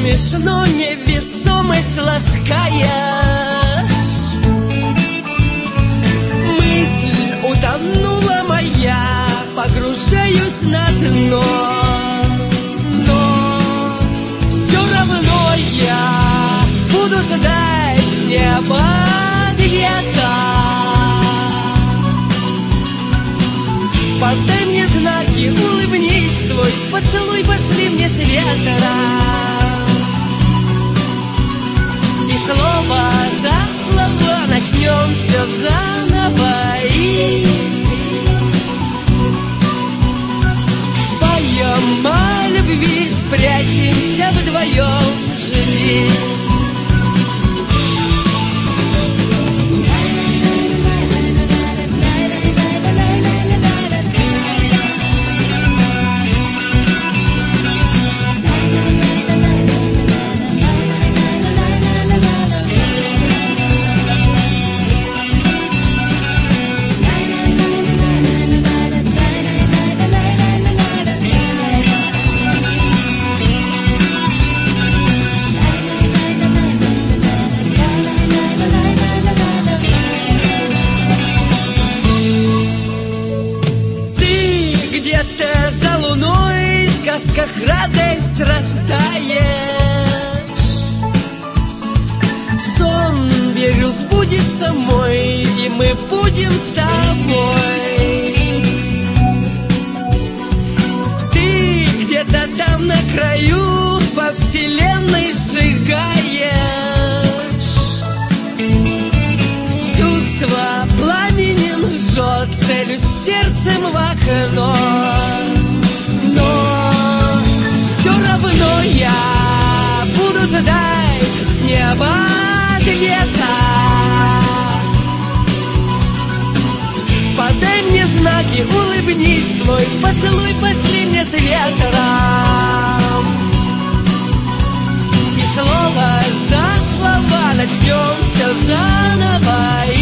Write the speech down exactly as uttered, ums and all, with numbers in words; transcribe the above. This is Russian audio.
смешно невесомость ласкаешь. Мысль утонула моя, погружаюсь на дно. Но все равно я буду ждать с неба ответа. Подай мне знаки, улыбнись свой поцелуй, пошли мне с ветром. И слово за слово начнем все заново. И споем о любви, спрячемся вдвоем, жди. Где-то за луной в сказках радость рождаешь. Сон, верю, сбудется мой, и мы будем с тобой. Ты где-то там на краю по вселенной сжигаешь. Чувство пламенем жжет, целюсь сердцем в окно. Но все равно я буду ждать с неба ответа. Подай мне знаки, улыбнись свой поцелуй, пошли мне с ветром. И слово за слово начнем все заново.